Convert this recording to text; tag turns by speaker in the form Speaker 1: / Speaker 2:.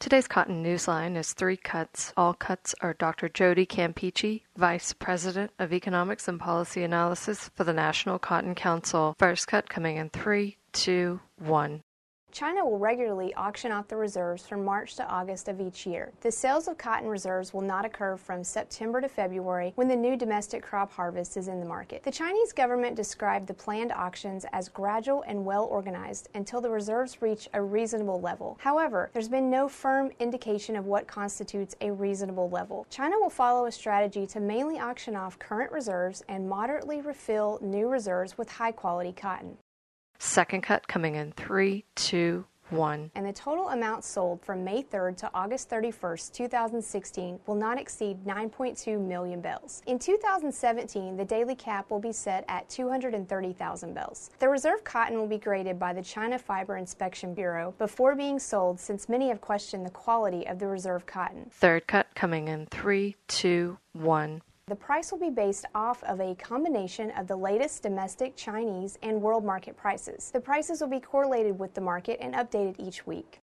Speaker 1: Today's Cotton Newsline is 3 cuts. All cuts are Dr. Jody Campeachy, Vice President of Economics and Policy Analysis for the National Cotton Council. First cut coming in 3, 2, 1.
Speaker 2: China will regularly auction off the reserves from March to August of each year. The sales of cotton reserves will not occur from September to February when the new domestic crop harvest is in the market. The Chinese government described the planned auctions as gradual and well organized until the reserves reach a reasonable level. However, there's been no firm indication of what constitutes a reasonable level. China will follow a strategy to mainly auction off current reserves and moderately refill new reserves with high-quality cotton.
Speaker 1: Second cut coming in 3, 2, 1.
Speaker 2: And the total amount sold from May 3rd to August 31st, 2016 will not exceed 9.2 million bales. In 2017, the daily cap will be set at 230,000 bales. The reserve cotton will be graded by the China Fiber Inspection Bureau before being sold, since many have questioned the quality of the reserve cotton.
Speaker 1: Third cut coming in 3, 2, 1.
Speaker 2: The price will be based off of a combination of the latest domestic, Chinese, and world market prices. The prices will be correlated with the market and updated each week.